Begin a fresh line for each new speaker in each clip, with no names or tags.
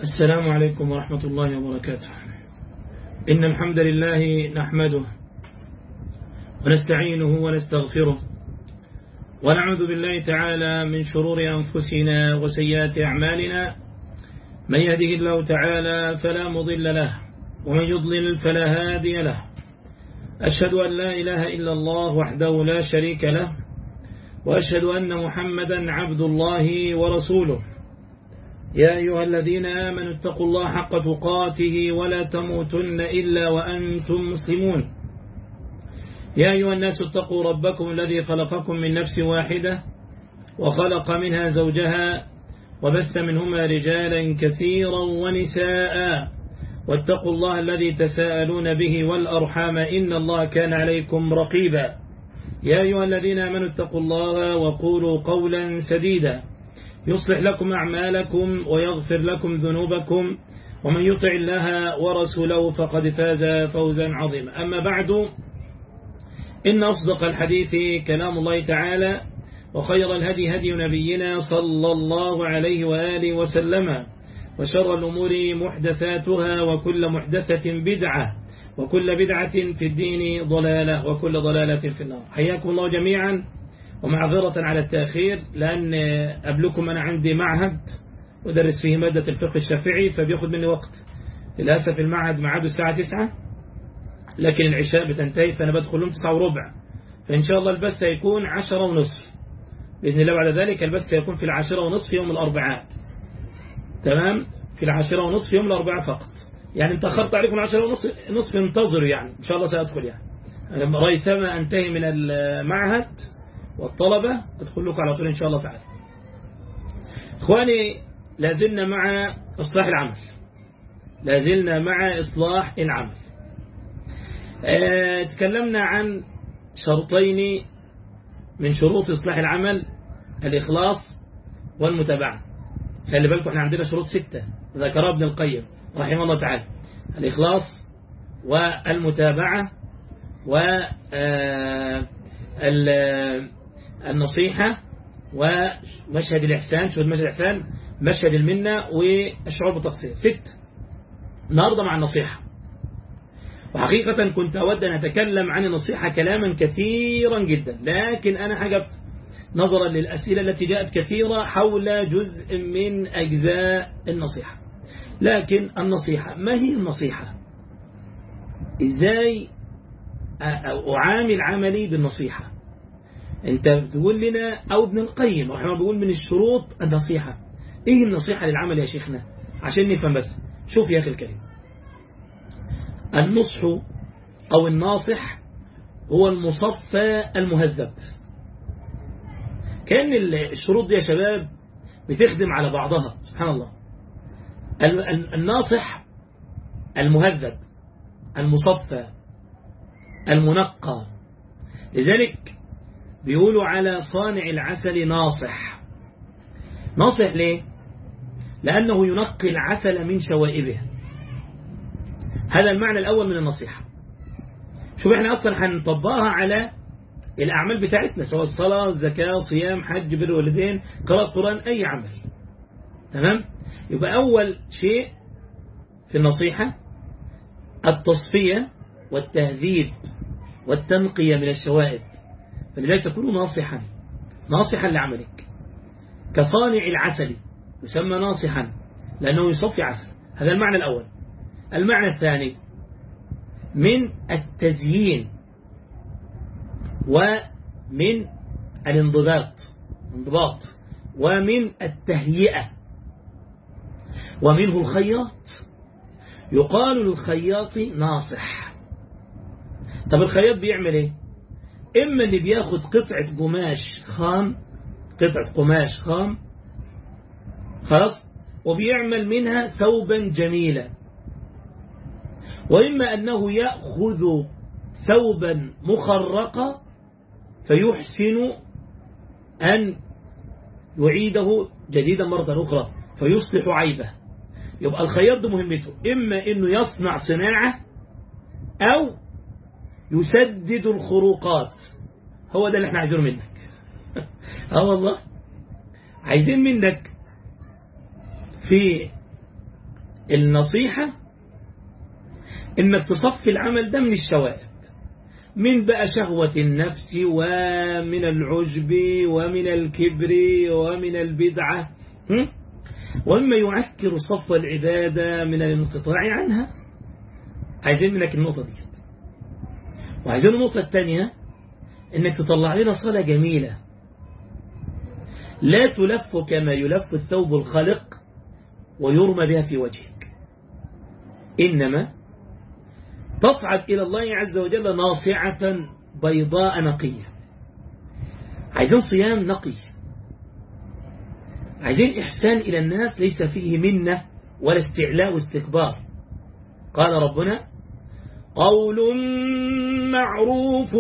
السلام عليكم ورحمة الله وبركاته. إن الحمد لله نحمده ونستعينه ونستغفره ونعوذ بالله تعالى من شرور أنفسنا وسيئات أعمالنا. من يهده الله تعالى فلا مضل له ومن يضلل فلا هادي له. أشهد أن لا إله إلا الله وحده لا شريك له، وأشهد أن محمدا عبد الله ورسوله. يا أيها الذين آمنوا اتقوا الله حق تقاته ولا تموتن إلا وأنتم مسلمون. يا أيها الناس اتقوا ربكم الذي خلقكم من نفس واحدة وخلق منها زوجها وبث منهما رجالا كثيرا ونساء، واتقوا الله الذي تساءلون به والأرحام إن الله كان عليكم رقيبا. يا أيها الذين آمنوا اتقوا الله وقولوا قولا سديدا يصلح لكم أعمالكم ويغفر لكم ذنوبكم، ومن يطع الله ورسوله فقد فاز فوزا عظيما. أما بعد، إن أصدق الحديث كلام الله تعالى، وخير الهدي هدي نبينا صلى الله عليه وآله وسلم، وشر الأمور محدثاتها وكل محدثة بدعة وكل بدعة في الدين ضلالة وكل ضلالة في النار. حياكم الله جميعا، ومعذرة على التأخير لأن قبلكم أنا عندي معهد أدرس فيه مادة الفقه الشافعي، فبياخد مني وقت. للأسف المعهد معاده الساعة 9، لكن العشاء بتنتهي فأنا بدخل لهم 9:15، فإن شاء الله البث هيكون 10:30 بإذن الله. بعد ذلك البث هيكون في 10:30 يوم الأربعاء. تمام، في 10:30 يوم الأربعاء فقط. يعني انت أخرت عليكم 10:30 انتظروا، يعني إن شاء الله سأدخل يعني ريثما أنتهي من المعهد والطلبة أدخل لكم على طول إن شاء الله تعالى. إخواني، لازلنا مع إصلاح العمل، لازلنا مع إصلاح العمل. تكلمنا عن شرطين من شروط إصلاح العمل: الإخلاص والمتابعة. خلي بالكم احنا عندنا شروط 6 ذكرها ابن القيم رحمه الله تعالى: الإخلاص والمتابعة والنصيحة ومشهد الإحسان، شهود مشهد الإحسان، مشهد المنة، والشعور بالتقصير. 6. النهاردة مع النصيحة. وحقيقة كنت أود أن أتكلم عن النصيحة كلاما كثيرا جدا، لكن أنا حقف نظرا للأسئلة التي جاءت كثيرة حول جزء من أجزاء النصيحة. لكن النصيحة، ما هي النصيحة؟ إزاي أعامل عملي بالنصيحة؟ أنت بتقول لنا، أو ابن القيم رحمه الله بيقول من الشروط النصيحة. إيه النصيحة للعمل يا شيخنا عشان نفهم بس؟ شوف يا أخي الكريم، النصح أو الناصح هو المصفى المهذب. كأن الشروط دي يا شباب بتخدم على بعضها، سبحان الله. الناصح المهذب المصفى المنقى، لذلك بيقولوا على صانع العسل ناصح. ناصح ليه؟ لأنه ينقي العسل من شوائبه. هذا المعنى الأول من النصيحة. شوف احنا أصلا هنطبقها على الأعمال بتاعتنا، سواء الصلاة، الزكاة، صيام، حج، بر والدين، قراءة قرآن، أي عمل. تمام؟ يبقى أول شيء في النصيحة التصفية والتهذيب والتنقية من الشوائب. فلذلك تكون ناصحا لعملك، كصانع العسل يسمى ناصحا لأنه يصفي عسل. هذا المعنى الأول. المعنى الثاني من التزيين ومن الانضباط ومن التهيئة، ومنه الخياط. يقال للخياط ناصح. طب الخياط بيعمل ايه؟ إما اللي بياخد قطعة قماش خام خلاص وبيعمل منها ثوبا جميلا، وإما أنه يأخذ ثوبا مخرقا فيحسن أن يعيده جديدا مرة أخرى فيصلح عيبه. يبقى الخياط مهمته إما أنه يصنع صناعة أو يسدد الخروقات. هو ده اللي احنا عايزينه منك. والله عايزين منك في النصيحة إنك تصفي العمل ده من الشوائب، من بقى شهوة النفس ومن العجب ومن الكبر ومن البدعة، ومما يعكر صف العبادة من الانقطاع عنها. عايزين منك النقطة دي. وعايزين النقطة الثانية إنك تطلع لنا صلاة جميلة لا تلف كما يلف الثوب الخلق ويرمى بها في وجهك، إنما تصعد إلى الله عز وجل ناصعة بيضاء نقية. عايزين صيام نقي، عايزين إحسان إلى الناس ليس فيه منة ولا استعلاء واستكبار. قال ربنا: قول معروف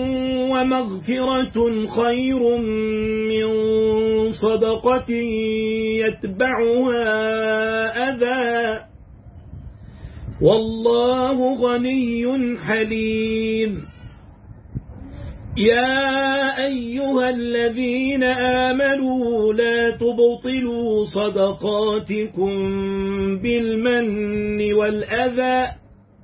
ومغفرة خير من صدقة يتبعها أذى والله غني حليم. يا أيها الذين آمنوا لا تبطلوا صدقاتكم بالمن والأذى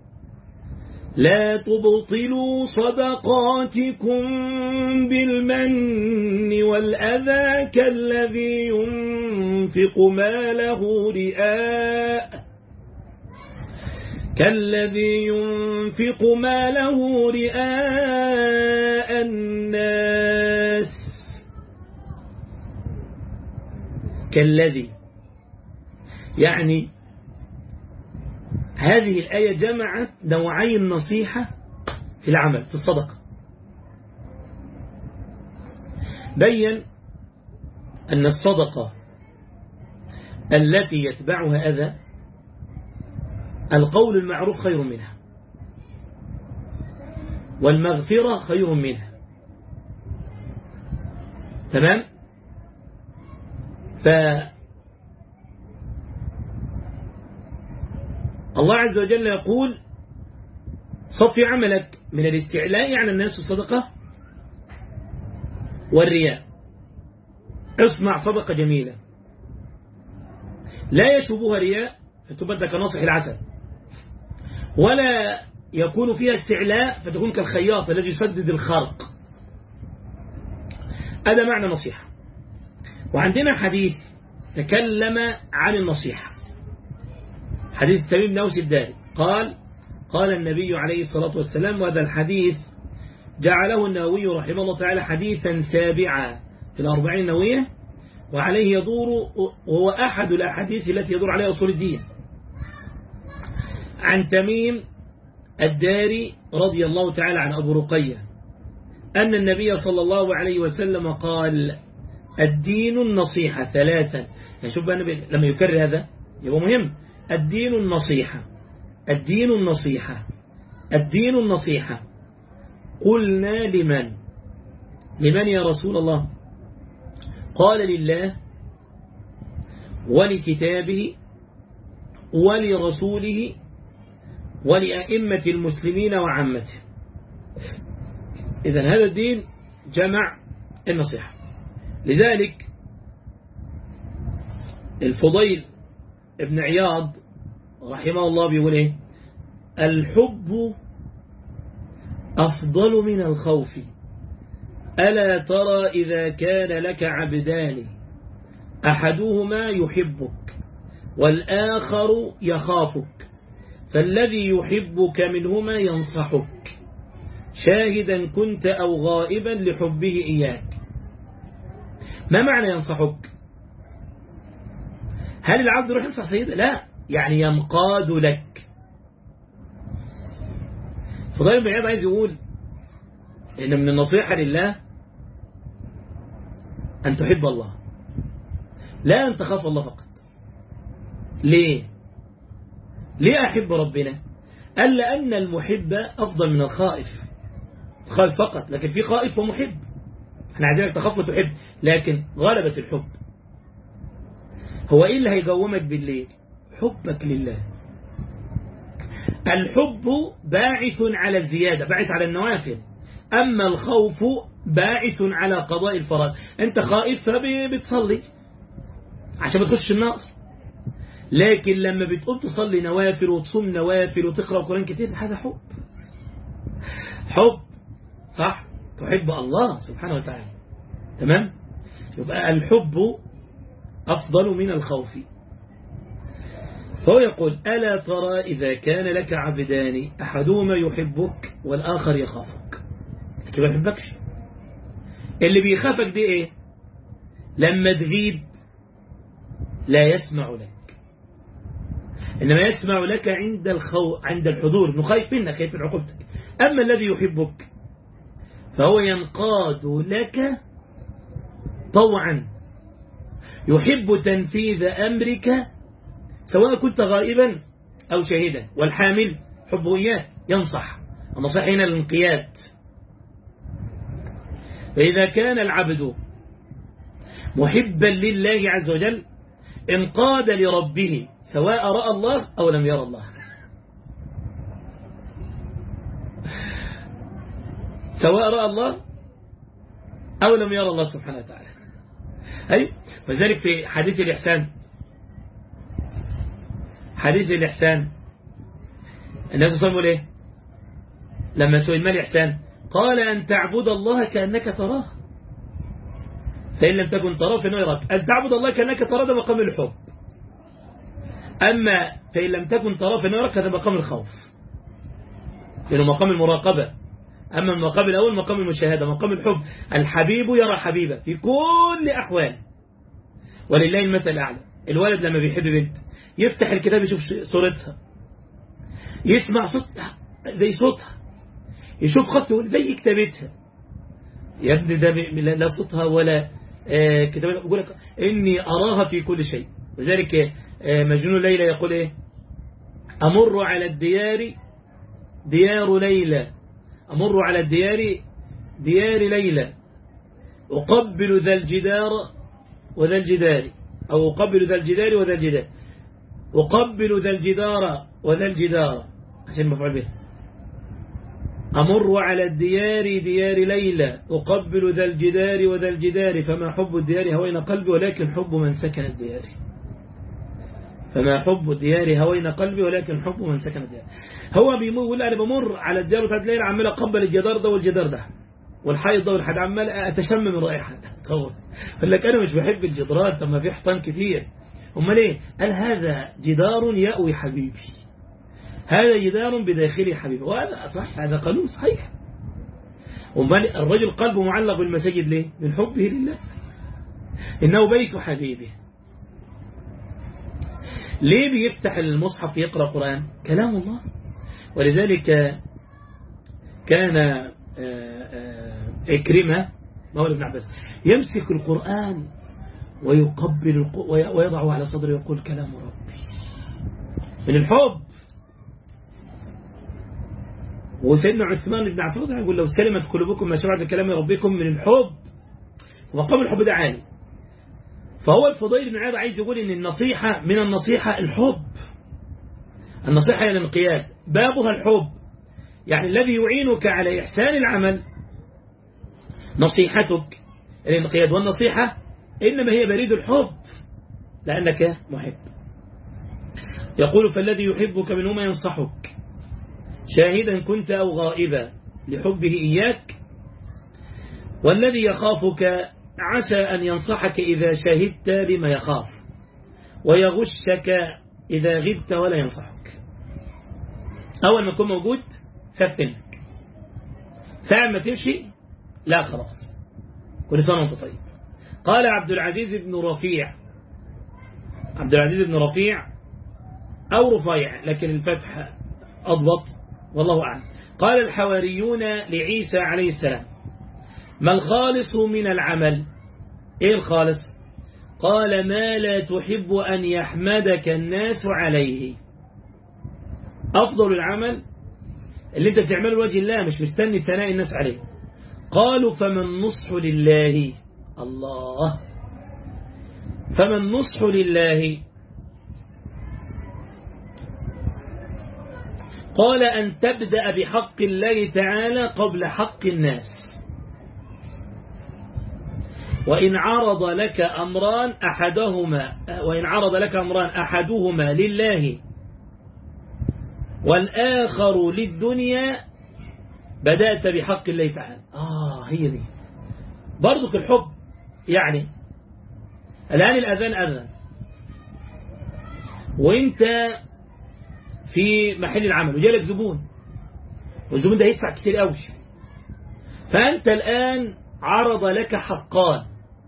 كالذي ينفق ماله رئاء الناس. كالذي يعني هذه الآية جمعت نوعي النصيحة في العمل في الصدقة. بين أن الصدقة التي يتبعها أذى القول المعروف خير منها، والمغفرة خير منها. تمام؟ الله عز وجل يقول: صفي عملك من الاستعلاء على الناس الصدقة والرياء. اصنع صدقة جميلة لا يشوبها رياء فتبدأ كناصح العسل، ولا يكون فيها استعلاء فتكون كالخياط الذي يسدد الخرق. هذا معنى نصيحة. وعندنا حديث تكلم عن النصيحة، حديث تميم بن أوس الداري قال النبي عليه الصلاة والسلام، وهذا الحديث جعله النووي رحمه الله تعالى حديثا سابعا في الأربعين النووية، وعليه يدور، وهو أحد الأحاديث التي يدور عليها أصول الدين، عن تميم الداري رضي الله تعالى عن أبو رقية أن النبي صلى الله عليه وسلم قال: الدين النصيحة ثلاثا. يعني شوف بقى النبي لما يكرر هذا يبقى مهم. الدين النصيحة، الدين النصيحة، الدين النصيحة. قلنا لمن يا رسول الله؟ قال: لله ولكتابه ولرسوله ولأئمة المسلمين وعامته. إذن هذا الدين جمع النصيحة. لذلك الفضيل ابن عياض رحمه الله بيقول إيه؟ الحب أفضل من الخوف، ألا ترى إذا كان لك عبدان أحدهما يحبك والآخر يخافك، فالذي يحبك منهما ينصحك شاهدا كنت أو غائبا لحبه إياك. ما معنى ينصحك؟ هل العبد يروح ينصح سيده؟ لا، يعني ينقاد لك. فضيل بن عياض عايز يقول إن من النصيحة لله أن تحب الله، لا أن تخاف الله فقط. ليه أحب ربنا؟ قال لأن المحب أفضل من الخائف. الخائف فقط، لكن في خائف ومحب. احنا عايزينك تخاف وتحب، لكن غلبة الحب. هو إيه اللي هيقومك بالليل؟ حبك لله. الحب باعث على الزيادة، باعث على النوافل. أما الخوف باعث على قضاء الفرائض. أنت خائف فبتصلي عشان بتخش النار، لكن لما بتقوم تصلي نوافل وتصوم نوافل وتقرأ القرآن كتير هذا حب. حب صح، تحب الله سبحانه وتعالى. تمام. يبقى الحب أفضل من الخوف. فهو يقول ألا ترى إذا كان لك عبدان أحدهما يحبك والآخر يخافك. ما يحبكش، اللي بيخافك دي إيه؟ لما تغيب لا يسمع لك، إنما يسمع لك عند الحضور، إنه خايف منك، خايف من عقوبتك. أما الذي يحبك فهو ينقاد لك طوعا، يحب تنفيذ أمرك سواء كنت غائبا أو شاهدا. والحامل حبه إياه ينصح، النصيحة هنا الانقياد. فإذا كان العبد محبا لله عز وجل انقاد لربه سواء رأى الله أو لم يرى الله، سواء رأى الله أو لم يرى الله سبحانه وتعالى. أي وذلك في حديث الإحسان، حديث الإحسان الناس صلوا ليه لما سئل ما الإحسان؟ قال أن تعبد الله كأنك تراه فإن لم تكن تراه فإنه يراك. أن تعبد الله كأنك تراه ده مقام الحب، أما فإن لم تكن تراه فإنه يراك هذا مقام الخوف، لأنه مقام المراقبة. أما المقام الأول مقام المشاهدة، مقام الحب. الحبيب يرى حبيبه في كل أحوال، ولله المثل الأعلى. الولد لما بيحب بنت يفتح الكتاب يشوف صورتها، يسمع صوتها زي صوتها، يشوف خطه زي كتابتها. يا ابني ده لا صوتها ولا كتابتها، يقول لك إني أراها في كل شيء. وذلك مجنون ليلى يقول إيه؟ أمر على الديار ديار ليلى، أمر على الديار ديار ليلى، أقبل ذا الجدار وذا الجدار، أو أقبل ذا الجدار وذا الجدار، أقبل ذا الجدار وذا الجدار عشان مفعول به. أمر على الديار ديار ليلى، أقبل ذا الجدار وذا الجدار، فما حب الديار هوين قلبي ولكن حب من سكن الديار. فما حب الديار هوين قلبي ولكن حب من سكن الديار. هو بيقول أنا بمر على الديار بتاعت ليلى عمال أقبل الجدار ده والجدار ده والحيط ده والحد، عمال أتشم من رائحة. طبعا قال لك أنا مش بحب الجدرات، طب ما في حيطان كتير. أمال إيه؟ قال هذا جدار يأوي حبيبي، هذا جدار بداخلي حبيبي. وهذا صح، هذا قانون صحيح. أمال الرجل قلبه معلق بالمساجد ليه؟ من حبه لله، إنه بيت حبيبه. ليه بيفتح المصحف يقرأ قرآن؟ كلام الله. ولذلك كان إكرمة مولى ابن عباس يمسك القرآن ويقبل ويضعه على صدره ويقول كلام ربي من الحب. وسيدنا عثمان بن عفان يقول لو سلمت قلوبكم ما شبعت كلام ربكم من الحب. ومقام الحب ده عالي. فهو الفضيل بن عياض عايز يقول ان النصيحة من النصيحة الحب. النصيحة هي الانقياد، بابها الحب. يعني الذي يعينك على إحسان العمل نصيحتك الانقياد، والنصيحة إنما هي بريد الحب لأنك محب. يقول فالذي يحبك منهما ينصحك شاهدا كنت أو غائبا لحبه إياك، والذي يخافك عسى أن ينصحك إذا شهدت لما يخاف، ويغشك إذا غبت ولا ينصحك. أول ما يكون موجود خاف منك، ساعة ما تمشي لا خلاص كل سنة وانت طيب. قال عبد العزيز بن رفيع، عبد العزيز بن رفيع أو رفيع لكن الفتح أضبط والله أعلم. قال الحواريون لعيسى عليه السلام ما الخالص من العمل؟ إيه الخالص؟ قال ما لا تحب أن يحمدك الناس عليه. أفضل العمل اللي انت بتعمله لوجه الله، مش مستني ثناء الناس عليه. قالوا فمن نصح لله، الله، فمن نصح لله؟ قال أن تبدأ بحق الله تعالى قبل حق الناس، وإن عرض لك أمران أحدهما لله والآخر للدنيا بدأت بحق الله تعالى. هي دي برضك الحب. يعني الآن الأذان أذن وانت في محل العمل وجالك زبون، والزبون ده يدفع كتير قوي، فأنت الآن عرض لك حقان: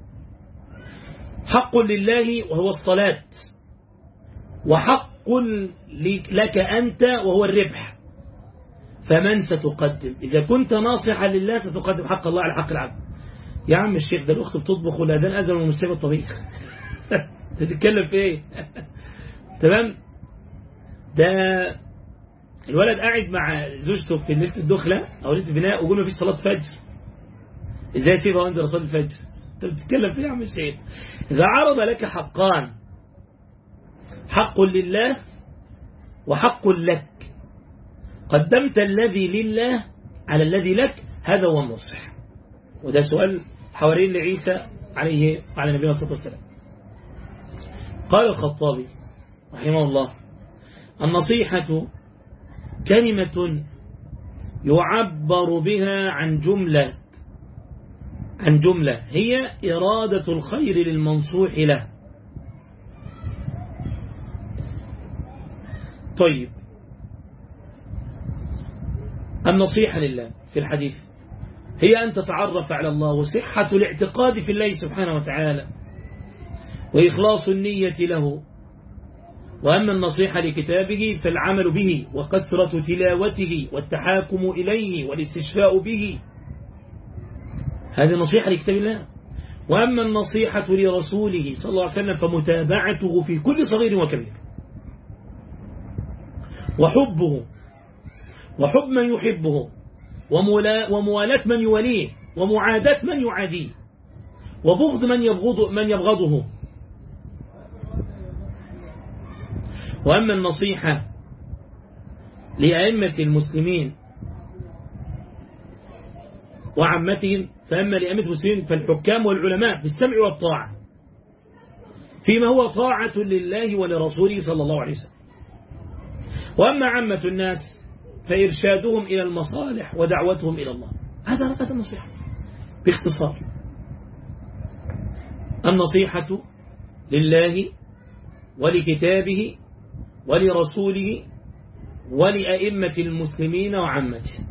حق لله وهو الصلاة، وحق لك أنت وهو الربح. فمن ستقدم؟ إذا كنت ناصحا لله ستقدم حق الله على حق العبد. يا عم الشيخ، ده الأخت بتطبخ والأذان أذن ومش سايبة الطبيخ. تتكلم في إيه؟ تمام. ده الولد قاعد مع زوجته في ليلة الدخلة أو ليلة البناء وقول ما فيش صلاة فجر، إزاي سيبها وانزل أصلي الفجر؟ أنت بتتكلم في إيه يا عم الشيخ؟ إذا عرض لك حقان: حق لله وحق لك، قدمت الذي لله على الذي لك، هذا هو النصح. وده سؤال حوارين لعيسى عليه وعلى نبينا صلى الله عليه وسلم. قال الخطابي رحمه الله: النصيحة كلمة يعبر بها عن جملة هي إرادة الخير للمنصوح له. طيب، النصيحة لله في الحديث هي أن تتعرف على الله، وصحة الاعتقاد في الله سبحانه وتعالى، وإخلاص النية له. وأما النصيحة لكتابه فالعمل به وكثرة تلاوته والتحاكم إليه والاستشفاء به، هذه نصيحة لكتاب الله. وأما النصيحة لرسوله صلى الله عليه وسلم فمتابعته في كل صغير وكبير، وحب من يحبه، وموالاة من يوليه، ومعاداة من يعاديه، وبغض من يبغضه. وأما النصيحة لأئمة المسلمين وعامتهم، فأما لأئمة المسلمين فالحكام والعلماء بالسمع والطاعة فيما هو طاعة لله ولرسوله صلى الله عليه وسلم. وأما عامة الناس فإرشادهم إلى المصالح ودعوتهم إلى الله. هذا النصيحة باختصار. النصيحة لله ولكتابه ولرسوله ولأئمة المسلمين وعامته.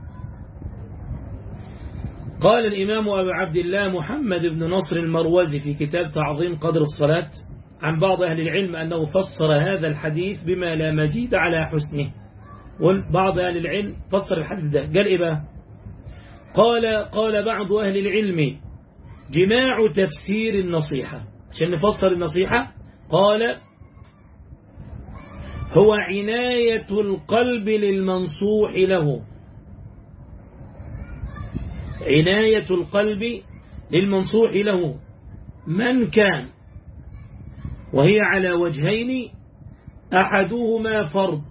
قال الإمام أبو عبد الله محمد بن نصر المروزي في كتاب تعظيم قدر الصلاة عن بعض أهل العلم أنه فسر هذا الحديث بما لا مجيد على حسنه. وبعض أهل العلم فسر الحديث ده قال إيه بقى؟ قال بعض أهل العلم جماع تفسير النصيحة. عشان نفسر النصيحة قال: هو عناية القلب للمنصوح له، عناية القلب للمنصوح له من كان، وهي على وجهين: أحدهما فرض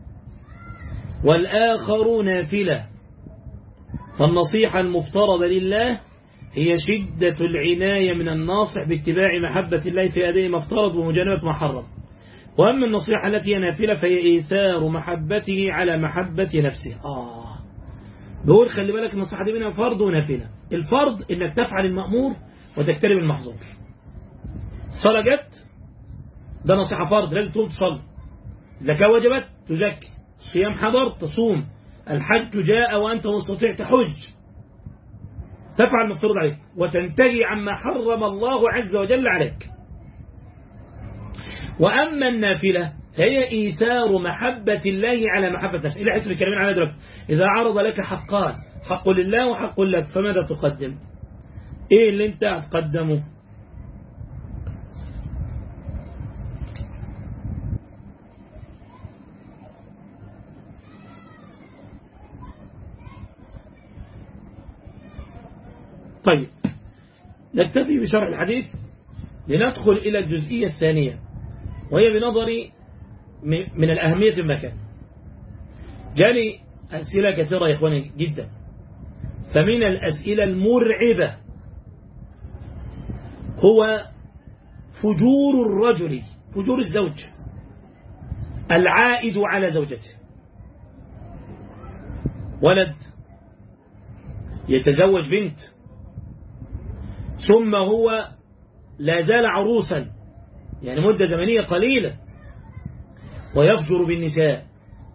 والآخر نافلة. فالنصيحة المفترضة لله هي شدة العناية من الناصح باتباع محبة الله في أداء ما افترض ومجانبة ما حرم. وأما النصيحة التي هي نافلة فهي إيثار محبته على محبة نفسه. بقول خلي بالك النصيحة دي منها فرض ونافلة. الفرض إنك تفعل المأمور وتجتنب المحظور. الصلاة جت، ده نصيحة فرض، لازم تقوم تصلي. زكاة وجبت تزكي، الصيام حضر تصوم، الحج جاء وأنت مستطيع تحج، تفعل المفترض عليك وتنتهي عما حرم الله عز وجل عليك. وأما النافلة فهي إيثار محبة الله على محبة نفسه. إلى حسب الكلمين على ذلك: إذا عرض لك حقان: حق لله وحق لك، فماذا تقدم؟ إيه اللي أنت هتقدمه؟ طيب، نكتفي بشرح الحديث لندخل إلى الجزئية الثانية، وهي بنظري من الأهمية المكان. جالي أسئلة كثيرة يا إخواني جدا، فمن الأسئلة المرعبة هو فجور الرجل، فجور الزوج العائد على زوجته. ولد يتزوج بنت ثم هو لا زال عروسا، يعني مدة زمنية قليلة، ويفجر بالنساء،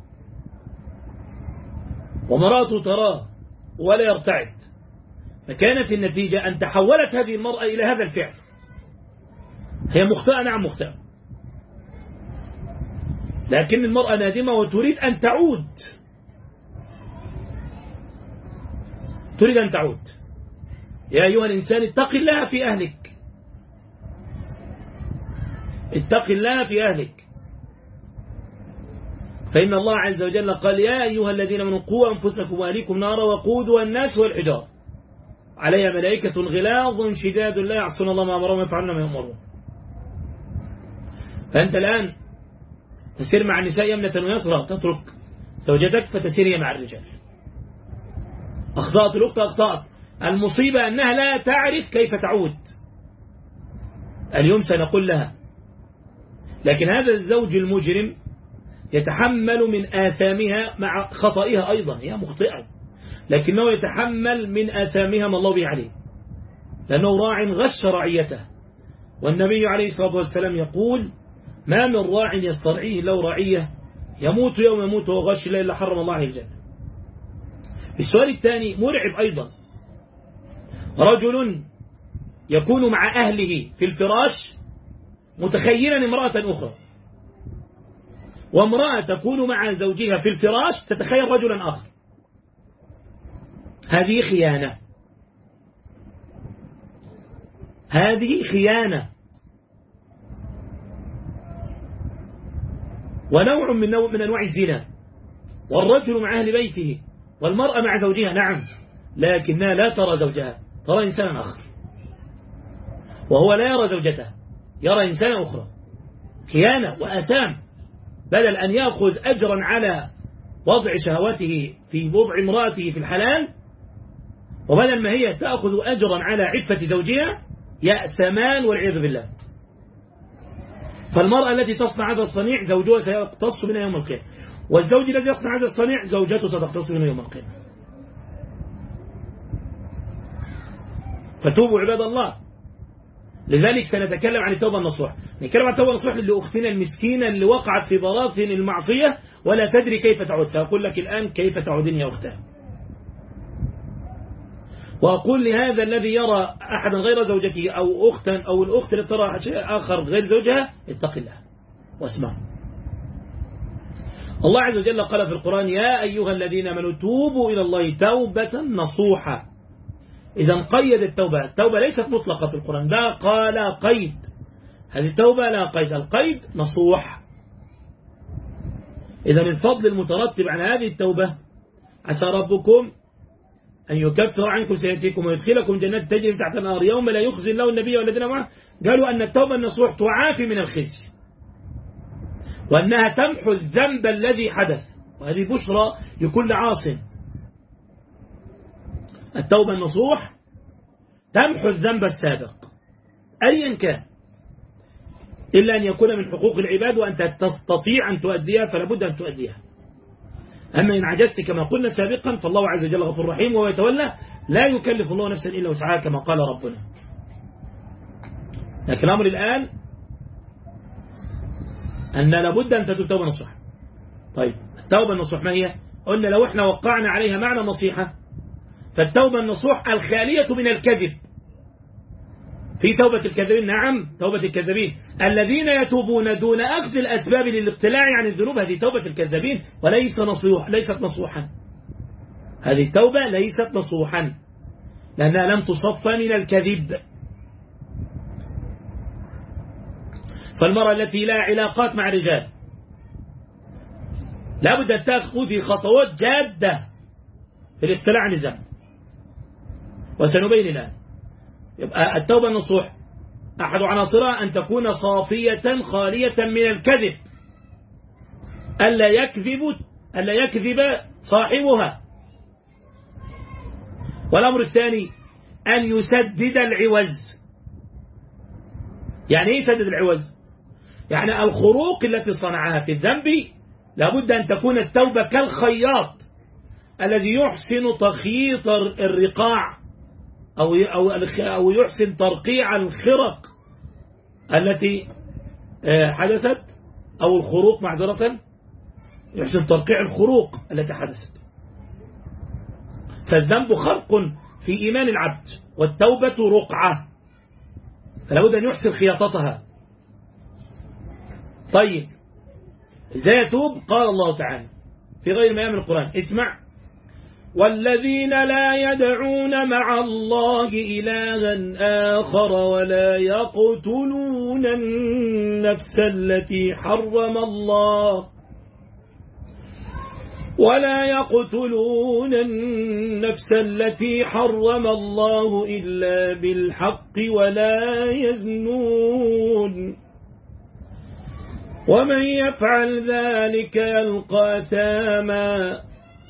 ومراته تراه ولا يرتعد، فكانت النتيجة أن تحولت هذه المرأة إلى هذا الفعل. هي مخطئة، نعم مخطئة، لكن المرأة نادمة وتريد أن تعود، تريد أن تعود. يا أيها الإنسان اتق الله في أهلك، اتق الله في أهلك، فإن الله عز وجل قال يا أيها الذين آمنوا قوا أنفسكم وأهليكم نارا وقودها الناس والحجارة عليها ملائكة غلاظ شداد لا يعصون الله ما أمرهم ويفعلون ما يؤمرون. فأنت الآن تسير مع النساء يمنة ويسرى، تترك زوجتك فتسير مع الرجال. أخطأت الأخت، أخطأت. المصيبة أنها لا تعرف كيف تعود. اليوم سنقول لها، لكن هذا الزوج المجرم يتحمل من آثامها مع خطئها أيضا، هي مخطئة، لكنه يتحمل من آثامها ما الله به عليه، لأنه راع غش رعيته. والنبي عليه الصلاة والسلام يقول ما من راع يسترعيه لو رعية يموت يوم يموت وهو غش إلا حرم الله عليه الجنة. السؤال الثاني مرعب أيضا، رجل يكون مع أهله في الفراش متخيلا امرأة أخرى، وامرأة تكون مع زوجها في الفراش تتخيل رجلا آخر. هذه خيانة، هذه خيانة، ونوع من أنواع الزنا. والرجل مع أهل بيته والمرأة مع زوجها، نعم، لكنها لا ترى زوجها، ترى إنسانا آخر، وهو لا يرى زوجته، يرى إنسانا أخرى. خيانة وآثام. بدل أن يأخذ أجرا على وضع شهواته في وضع امرأته في الحلال، وبدل ما هي تأخذ أجرا على عفة زوجها، يأثمان والعياذ بالله. فالمرأة التي تصنع هذا الصنيع زوجها سيقتص منها يوم القيامة، والزوج الذي يصنع هذا الصنيع زوجته ستقتص منه يوم القيامة. فتوبوا عباد الله. لذلك سنتكلم عن التوبة النصوح، نتكلم عن التوبة النصوح لأختنا المسكينة اللي وقعت في براثن المعصية ولا تدري كيف تعود. سأقول لك الآن كيف تعودين يا أختها، وأقول لهذا الذي يرى أحدا غير زوجته أو أختا أو الأخت التي ترى شيء آخر غير زوجها، اتق الله واسمع. الله عز وجل قال في القرآن يا أيها الذين آمنوا توبوا إلى الله توبة نصوحا. إذا قيد التوبة، التوبة ليست مطلقة في القرآن، لا قال قيد، هذه التوبة لا قيد، القيد نصوح. إذا الفضل المترتب على هذه التوبة عسى ربكم أن يكفر عنكم سيئاتكم ويدخلكم جنات تجري من تحتها الأنهار يوم لا يخزي الله النبي والذين معه. قالوا أن التوبة النصوح تعافي من الخزي، وأنها تمحو الذنب الذي حدث، وهذه بشرى لكل عاصم. التوبة النصوح تمحو الذنب السابق أيا كان، إلا أن يكون من حقوق العباد وأنت تستطيع أن تؤديها فلا بد أن تؤديها. أما إن عجزت كما قلنا سابقا فالله عز وجل غفور رحيم وهو يتولى، لا يكلف الله نفسا إلا وسعها كما قال ربنا. لكن الأمر الآن أن لابد أن تتوب توبة نصوح. طيب التوبة النصوح ما هي؟ قلنا لو احنا وقعنا عليها معنى النصيحة، فالتوبة النصوح الخالية من الكذب. في توبة الكذبين، نعم توبة الكذبين الذين يتوبون دون أخذ الأسباب للاقتلاع عن الذنوب، هذه توبة الكذبين وليس نصوح، ليست نصوحا. هذه التوبة ليست نصوحا لأنها لم تصف من الكذب. فالمرأة التي لا علاقات مع الرجال لابد أن تأخذ خطوات جادة في الاقتلاع عن الذنب، وسنبين الآن. يبقى التوبة النصوح أحد عناصرها أن تكون صافية خالية من الكذب، ألا يكذب صاحبها. والأمر الثاني أن يسدد العوز، يعني إيه سدد العوز؟ يعني الخروق التي صنعها في الذنب لابد أن تكون التوبة كالخياط الذي يحسن تخييط الرقاع أو يحسن ترقيع الخرق التي حدثت، أو الخروق معذرة، يحسن ترقيع الخروق التي حدثت. فالذنب خرق في إيمان العبد، والتوبة رقعة، فلا بد أن يحسن خياطتها. طيب إزاي يتوب؟ قال الله تعالى في غير ما من القرآن، اسمع: والذين لا يدعون مع الله إلها آخر ولا يقتلون النفس التي حرم الله إلا بالحق ولا يزنون ومن يفعل ذلك يلقى أثاما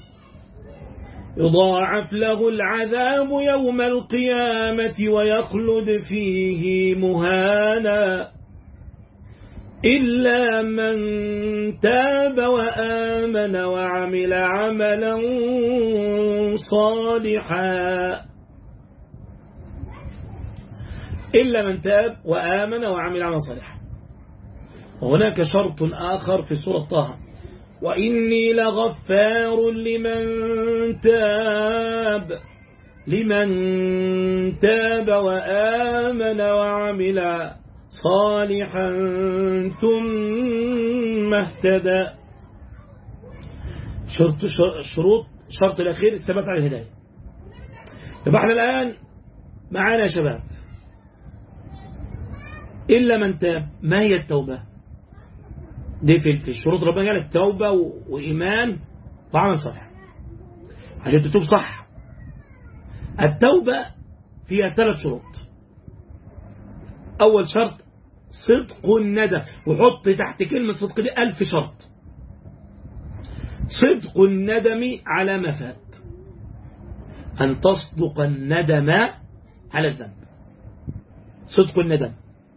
يضاعف له العذاب يوم القيامة ويخلد فيه مهانا إلا من تاب وآمن وعمل عملا صالحا. إلا من تاب وآمن وعمل عملا صالحا. وهناك شرط آخر في سورة طه: وإني لغفار لمن تاب وآمن وعمل صالحا ثم اهتدى. شرط الأخير الثبات على الهداية. يبقى احنا الآن معانا يا شباب إلا من تاب. ما هي التوبة؟ دي في الشروط ربنا قال التوبة وإيمان وعمل صالح. عشان تتوب صح التوبة فيها 3 شروط. أول شرط صدق الندم، وحط تحت كلمة صدق دي 1000 شرط. صدق الندم على ما فات، أن تصدق الندم على الذنب. صدق الندم.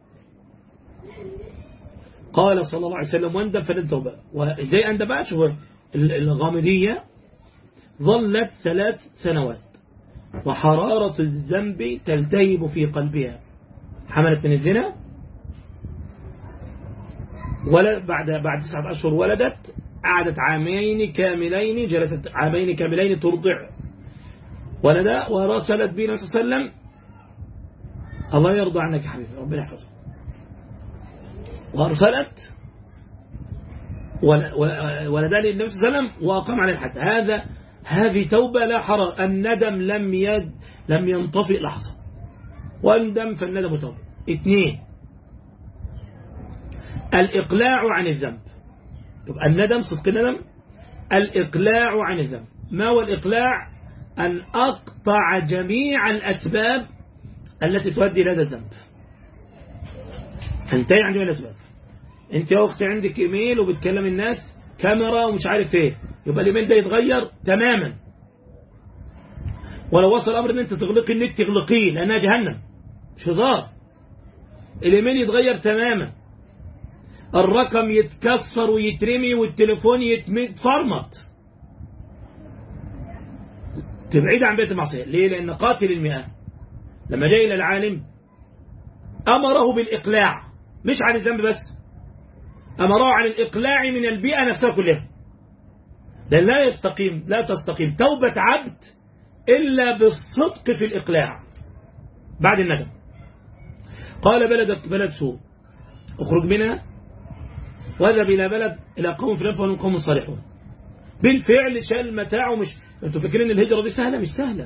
قال صلى الله عليه وسلم: واندم فلن توبة. وإزاي أندم بقى؟ شوف الغامدية ظلت 3 سنوات وحرارة الذنب تلتهب في قلبها. حملت من الزنا، بعد 9 أشهر ولدت، قعدت عامين كاملين، جلست عامين كاملين ترضع ولدا، ورسلت بنا صلى الله عليه وسلم: الله يرضى عنك يا حبيبي، ربنا يحفظك. وأرسلت ولدان النبي صلى الله عليه وسلم وأقام عليه الحد. هذه توبة لا حرار. الندم لم ينطفئ لحظة، واندم فالندم توبة. 2 الإقلاع عن الذنب. يبقى الندم صدق الندم، الإقلاع عن الذنب. ما هو الإقلاع؟ أن أقطع جميع الأسباب التي تؤدي إلى هذا الذنب. انتهي عن جميع الأسباب. انت يا أختي عندك إيميل وبتكلم الناس كاميرا ومش عارف ايه، يبقى الإيميل ده يتغير تماما. ولو وصل الأمر ان انت تغلقي النت تغلقيه لأنها جهنم، مش هزار. الإيميل يتغير تماما، الرقم يتكسر ويترمي والتليفون يتفرمط. تبعد عن بيت المعصية. ليه؟ لأن قاتل المئة لما جاء إلى العالم أمره بالإقلاع، مش عن الذنب بس، أمره عن الإقلاع من البيئة نفسها كلها. لأن لا تستقيم توبة عبد إلا بالصدق في الإقلاع بعد الندم. قال: بلدك بلد سوء، اخرج منها واذهب إلى قوم في الأنف وهم قوم صالحون. بالفعل شال متاعه. مش أنتوا فاكرين الهجرة دي سهلة؟ مش سهلة.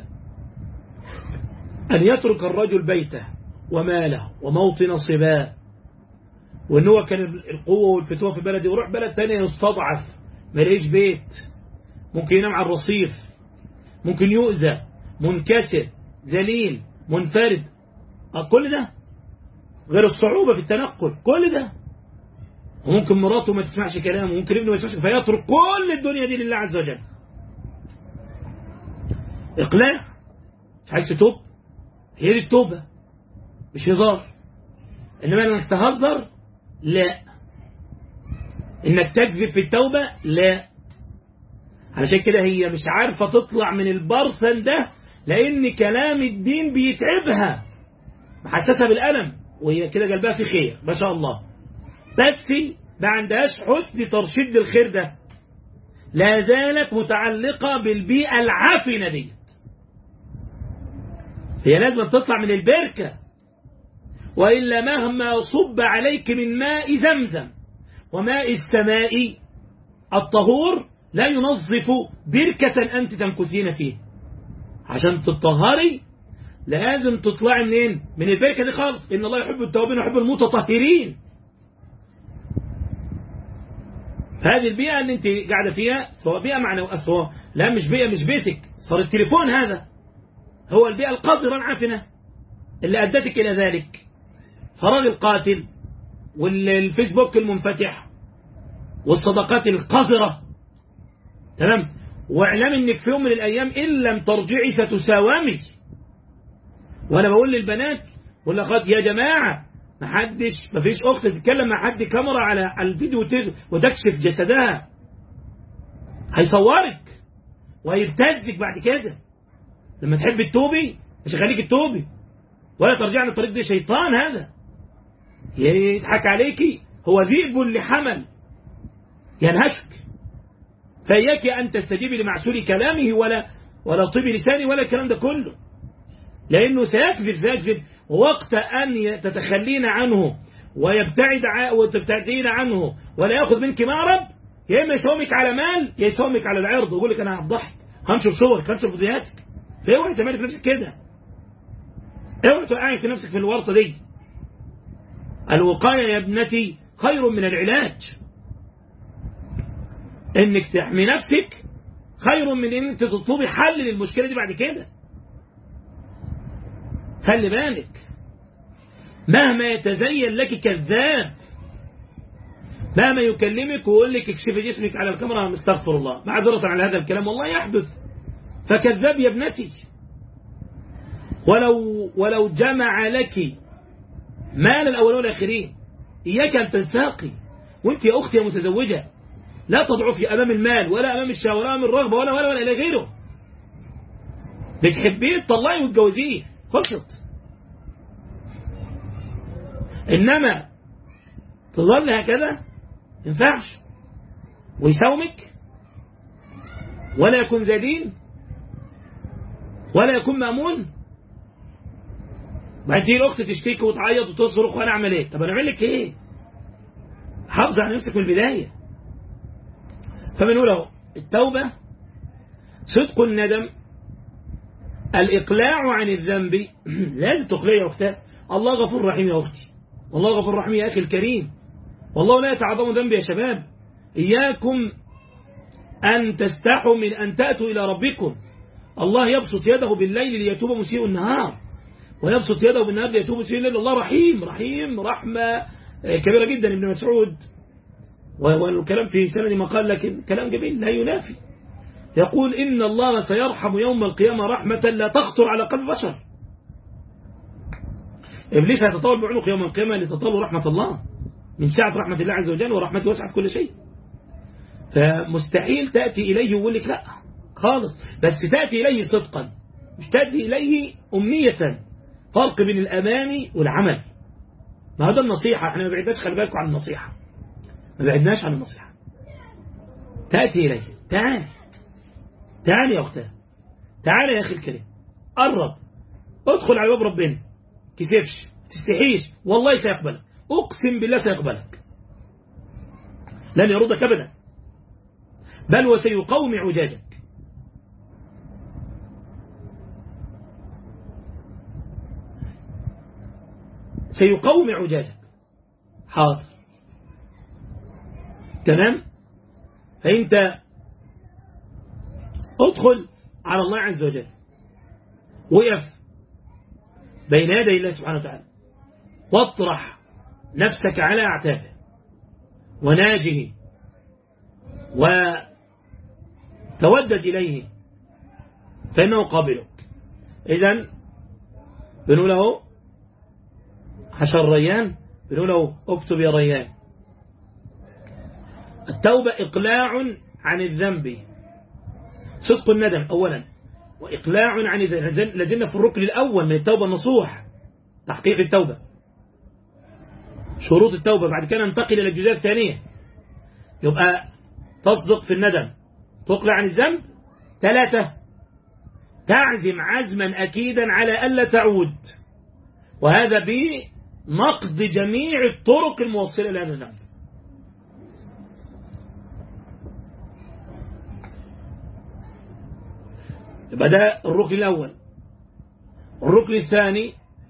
أن يترك الرجل بيته وماله وموطن صباه، وأنه هو كان القوة والفتوة في بلده، ويروح بلد تاني يستضعف، ما يلاقيش بيت، ممكن ينام على الرصيف، ممكن يؤذى، منكسر، ذليل، منفرد. كل ده غير الصعوبة في التنقل، كل ده. وممكن مراته ما تسمعش كلامه، وممكن ابنه ما يسمعش، فيترك كل الدنيا دي لله عز وجل. إقلاع. مش عايز تتوب؟ هي دي التوبة، مش هزار. إنما إنك تهزر لا، إنك تكذب في التوبة لا. علشان كده هي مش عارفة تطلع من البرسن ده، لأن كلام الدين بيتعبها، محسسها بالألم، وهي كده قلبها في خير ما شاء الله، بس ما عندهاش حسن ترشيد للخير ده، لا زالت متعلقة بالبيئة العفنة دي. هي لازم تطلع من البركة، وإلا مهما صب عليك من ماء زمزم وماء السماء الطهور لا ينظف بركة أنت تمكثين فيه. عشان تطهري لازم تطلعي منين؟ من البركة دي خالص. إن الله يحب التوابين ويحب المتطهرين. هذه البيئة اللي انت قاعدة فيها سواء بيئة معنوية، لا مش بيئة، مش بيتك، صار التليفون هذا هو البيئة القذرة العافنة اللي أدتك إلى ذلك. فراغ القاتل والفيسبوك المنفتح والصداقات القذرة، تمام. واعلم انك في يوم من الأيام إن لم ترجعي ستساومي. وأنا بقول للبنات والأخوات يا جماعة، ما فيش أخت تتكلم مع حد كاميرا على الفيديو وتكشف جسدها، هيصورك وهيبتزك بعد كده. لما تحب التوبي مش هيخليك التوبي ولا ترجع للطريق ده، شيطان هذا يضحك عليكي، هو ذئب لحمل ينهشك. فإياك أن تستجيبي لمعسول كلامه ولا طيب لساني ولا الكلام ده كله، لأنه سيكذب ووقت أن تتخلين عنه وتبتعدين عنه ولا يأخذ منك مهرب، يا إما يسومك على مال يا يسومك على العرض، ويقول لك أنا هفضحك، هنشر صورك، هنشر فيديوهاتك. فاوعي تعملي في نفسك كده، اوعي توقعي في نفسك في الورطة دي. الوقاية يا ابنتي خير من العلاج. انك تحمي نفسك خير من ان انت تطلبي حل للمشكلة دي بعد كده. خلي بالك، مهما يتزين لك كذاب، مهما يكلمك ويقول لك اكشفي جسمك على الكاميرا، مستغفر الله معذرة على هذا الكلام، والله يحدث، فكذاب يا ابنتي. ولو جمع لك مال الأولين والآخرين، إياك أن تنساقي. وانت يا أختي يا متزوجة لا تضعفي أمام المال ولا أمام الشهوة ولا أمام الرغبة ولا إلى غيره. بتحبيه تطلعي وتجوزيه، خلصت. إنما تظل هكذا ينفعش، ويساومك ولا يكون ذا دين ولا يكون مأمون. بعد تيجي الأخت تشتكي وتعيط وتصرخ، وأنا أعمل إيه؟ طب أنا أعمل لك إيه؟ حافظ على نفسك من البداية. فبنقول أهو التوبة صدق الندم، الإقلاع عن الذنب. لازم تقلعي يا أختي. الله غفور رحيم يا أختي، والله غفور رحيم يا أخي الكريم، والله لا يتعظم ذنبي يا شباب. إياكم أن تستحوا من أن تأتوا إلى ربكم. الله يبسط يده بالليل ليتوب مسيء النهار، ويبسط يده بالنهار ليتوب مسيء الليل. الله رحيم رحمة كبيرة جدا. ابن مسعود والكلام في سند ما قال، لكن كلام جميل لا ينافي. يقول إن الله سيرحم يوم القيامة رحمة لا تخطر على قلب بشر. إبليس هيتطاول بعنق يوم القيامة لتطاول رحمة الله، من سعة رحمة الله عز وجل، ورحمته وسعت كل شيء. فمستحيل تأتي إليه ويقول لك لا خالص، بس تأتي إليه صدقا، مش تأتي إليه أمنية. فرق بين الأماني والعمل. ما هذا النصيحة، احنا ما بعدناش، خلي بالكم عن النصيحة، ما بعدناش عن النصيحة. تأتي إليه، تعال يا أختها، تعال يا أخي الكريم، قرب، ادخل على باب ربنا، كسفش تستحيش، والله سيقبلك، أقسم بالله سيقبلك، لن يردك أبدا، بل وسيقوم عجاجك. سيقوم عجاجك. حاضر، تمام. فأنت ادخل على الله عز وجل، وقف بين يدي الله سبحانه وتعالى، واطرح نفسك على أعتابه وناجه، وتودد إليه فإنه قابلك. إذن بنقول له حشر ريان بنقول له اكتب يا ريان. التوبة إقلاع عن الذنب، صدق الندم أولا، وإقلاع عن الذنب. لازلنا في الركن الأول من التوبة النصوح، تحقيق التوبة، شروط التوبة. بعد كده ننتقل إلى الجزئية الثانية، يبقى تصدق في الندم، تقلع عن الذنب. 3 تعزم عزما أكيدا على ألا تعود، وهذا بنقض جميع الطرق الموصلة إلى هذا الذنب. يبقى ده الركن الأول. الركن الثاني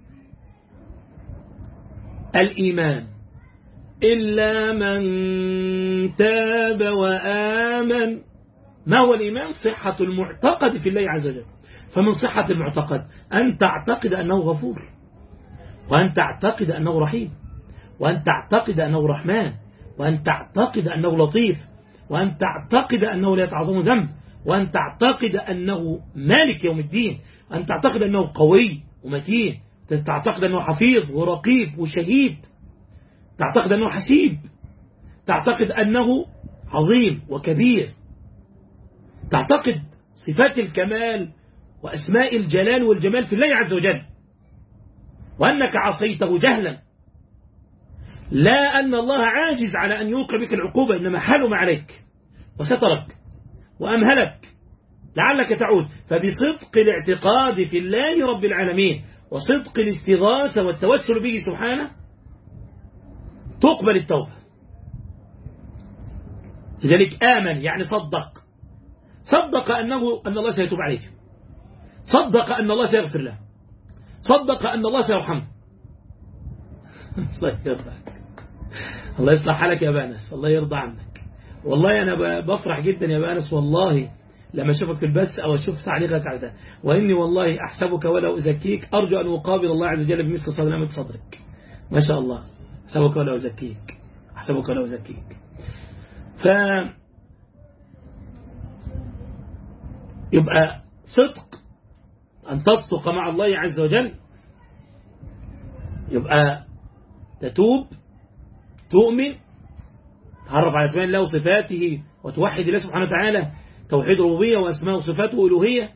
الإيمان، إلا من تاب وآمن. ما هو الإيمان؟ صحة المعتقد في الله عز وجل. فمن صحة المعتقد أن تعتقد أنه غفور، وأن تعتقد أنه رحيم، وأن تعتقد أنه رحمن، وأن تعتقد أنه لطيف، وأن تعتقد أنه لا يتعظم ذنب، وأن تعتقد أنه مالك يوم الدين، أن تعتقد أنه قوي ومتين، تعتقد أنه حفيظ ورقيب وشهيد، تعتقد أنه حسيب، تعتقد أنه عظيم وكبير، تعتقد صفات الكمال وأسماء الجلال والجمال في الله عز وجل، وأنك عصيته جهلا، لا أن الله عاجز على أن يوقع بك العقوبة، إنما حلم عليك وسترك وأمهلك لعلك تعود. فبصدق الاعتقاد في الله رب العالمين وصدق الاستغاثة والتوسل به سبحانه تقبل التوبة. لذلك آمن يعني صدق أن الله سيتوب عليه، صدق أن الله سيغفر له، صدق أن الله سيرحمه. الله يصلح حالك يا بانس، الله يرضى عنك. والله أنا بفرح جدا يا بانس والله لما أشوفك في البث أو أشوف تعليقك على ده، وإني والله أحسبك ولا أزكيك، أرجو أن أقابل الله عز وجل بمثل سلامة صدرك. ما شاء الله، أحسبك ولا أزكيك، أحسبك ولا أزكيك. يبقى صدق أن تصدق مع الله عز وجل، يبقى تتوب، تؤمن، تعرف على اسماء الله وصفاته، وتوحد الله سبحانه وتعالى توحيد ربوبية وأسماء وصفاته ألوهية،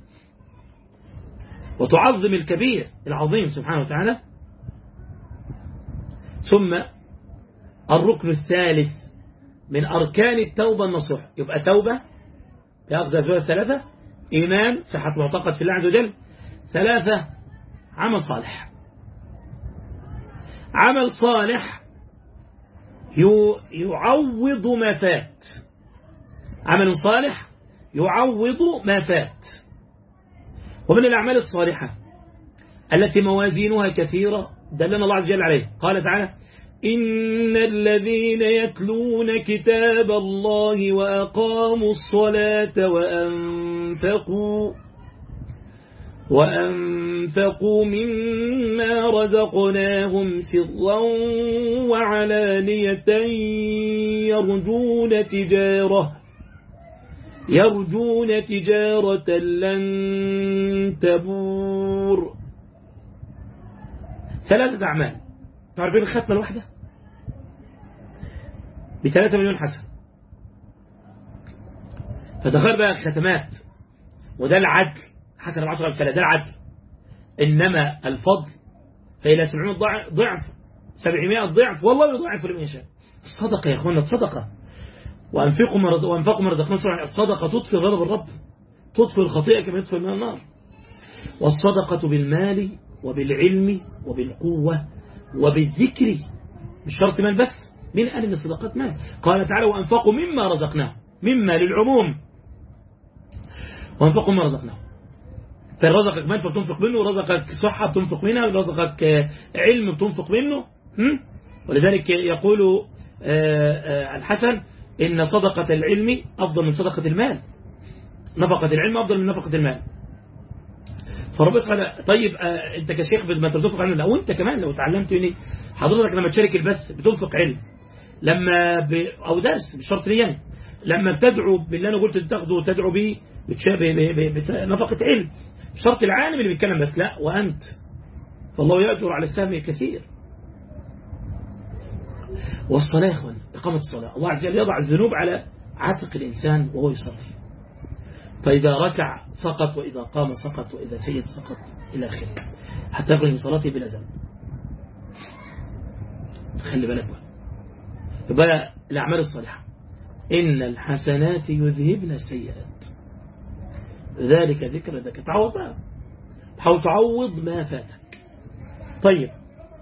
وتعظم الكبير العظيم سبحانه وتعالى. ثم الركن الثالث من أركان التوبة النصوح، يبقى توبة بأخذ أسباب 3: إيمان، صحة معتقد في الله عز وجل. 3 عمل صالح. عمل صالح يعوض ما فات، عمل صالح يعوض ما فات. ومن الأعمال الصالحة التي موازينها كثيرة دلنا الله عز وجل عليه، قال تعالى: إن الذين يتلون كتاب الله وأقاموا الصلاة وأنفقوا مما رزقناهم سرا وعلانية يرجون تجارة لن تبور. 3 أعمال، تعرفين الختمة الواحدة ب3 مليون حسنة. فتخيل بقى الختمات، وده العدل، حسنة ب10 أمثالها، ده العدل. إنما الفضل فإلى 700 ضعف 700 ضعف، والله يضاعف لمن يشاء. الصدقة يا أخوانا، الصدقة وأنفقوا ما رزقناكم. الصدقة تطفئ غضب الرب، تطفئ الخطيئة كما يطفئ من النار. والصدقة بالمال وبالعلم وبالقوة وبالذكر، مش شرط مال بس، من قال ان الصدقات مال؟ قال تعالى: وأنفقوا مما رزقناه، مما للعموم، وأنفقوا مما رزقناه. فرزقك مال فبتنفق منه، ورزقك صحة بتنفق منها، ورزقك علم بتنفق منه. ولذلك يقول الحسن: إن صدقة العلم أفضل من صدقة المال، نفقة العلم أفضل من نفقة المال. فربنا قال: طيب أنت كشيخ ما تنفق علم، لو أنت كمان لو تعلمت مني، حضرتك لما تشارك البث بتنفق علم، لما أو درس مش شرط لي يعني، لما بتدعو باللي أنا قلت تاخده تدعو به نفقة علم، مش شرط العالم اللي بيتكلم بس، لا، وأنت فالله يأجر على السهم كثير. والصلاة يا أخوان إقامة الصلاة، الله عز وجل يضع الذنوب على عاتق الإنسان وهو يصلي، فإذا ركع سقط، وإذا قام سقط، وإذا سجد سقط إلى آخره، حتى يخرج من صلاته بلا ذنب. خلي بالك بقى الأعمال الصالحة، إن الحسنات يذهبن السيئات ذلك ذكر لك. تعوض بقى، تحاول تعوض ما فاتك. طيب،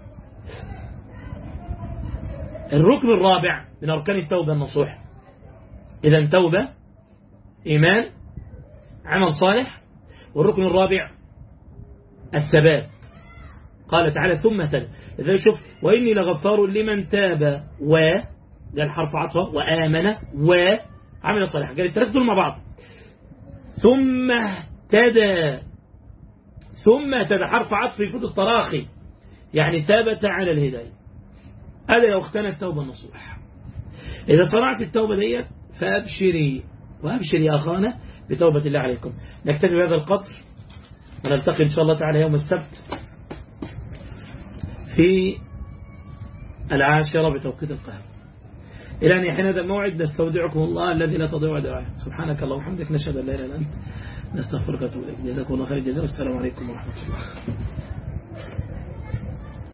الركن الرابع من أركان التوبة النصوح. إذا توبة، إيمان، عمل صالح. والركن الرابع الثبات. قال تعالى ثم تاب. إذا شوف وإني لغفار لمن تاب قال حرف عطف، وآمن وعمل صالحا، قال الثلاث دول مع بعض. ثم اهتدى، ثم اهتدى حرف عطف يفوت التراخي، يعني ثابت على الهداية. هذا يا أختنا التوبة النصوح. إذا صنعت التوبة ديت فأبشري، وأبشري يا أخانا بتوبة الله عليكم. نكتفي بهذا القدر، ونلتقي إن شاء الله تعالى يوم السبت في 10 بتوقيت القاهرة. إلى أن يحين هذا الموعد نستودعكم الله الذي لا تضيع ودائعه. سبحانك اللهم وبحمدك، نشهد أن لا إله إلا أنت، نستغفرك ونتوب إليك. جزاكم الله خير الجزاء، والسلام عليكم ورحمة الله.